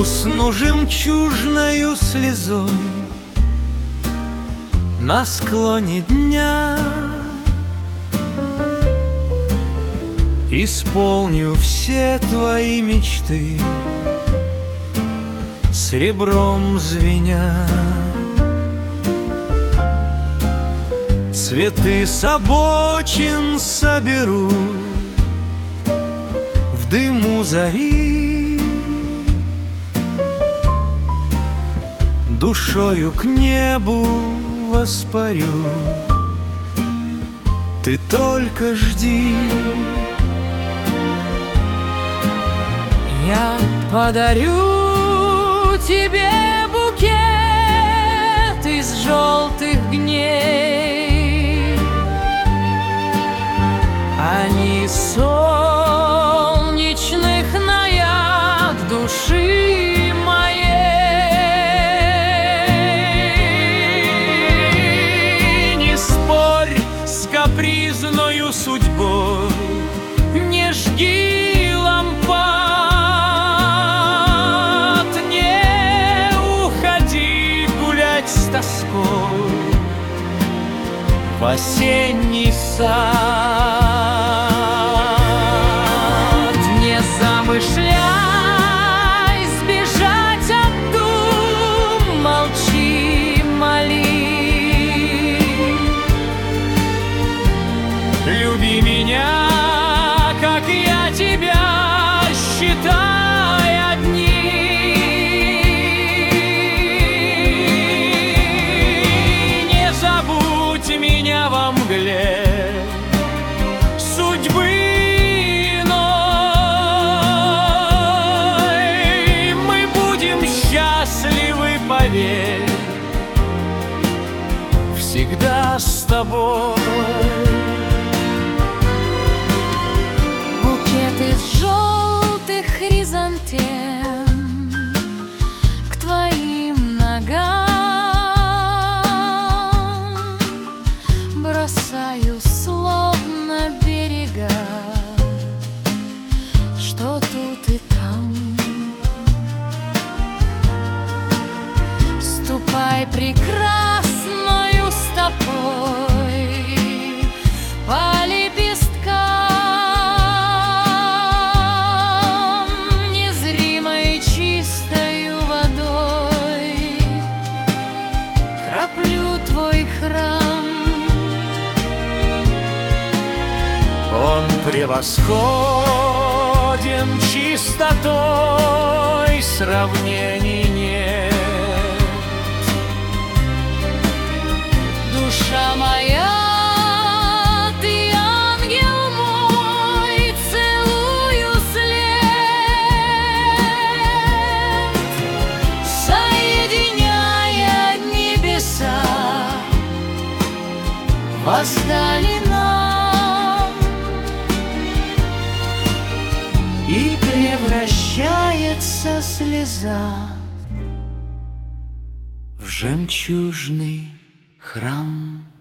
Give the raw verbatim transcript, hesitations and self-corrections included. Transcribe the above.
Усну жемчужною слезой на склоне дня, исполню все твои мечты, серебром звеня. Цветы с обочин соберу в дыму зари, душою к небу воспарю. Ты только жди. Я подарю тебе букет из желтых дней. Они солнечных наряд души моей. Не спорь с капризною судьбой, не жги лампад, не уходи гулять с тоской в осенний сад. Не замышляй сбежать от дум, молчи, моли. Люби меня, как я тебя, считай одни. Не забудь меня во мгле судьбы иной. Мы будем счастливы, поверь, всегда с тобой. Букет из желтых хризантем к твоим ногам бросаю, словно берега, что тут и там. Ступай прекрасною стопой по лепесткам, незримой чистою водой краплю твой храм. Он превосходен чистотой, сравнений нет. Душа моя, ты ангел мой, целую след, соединяя небеса, воздали нам, И превращается слеза в жемчужный храм.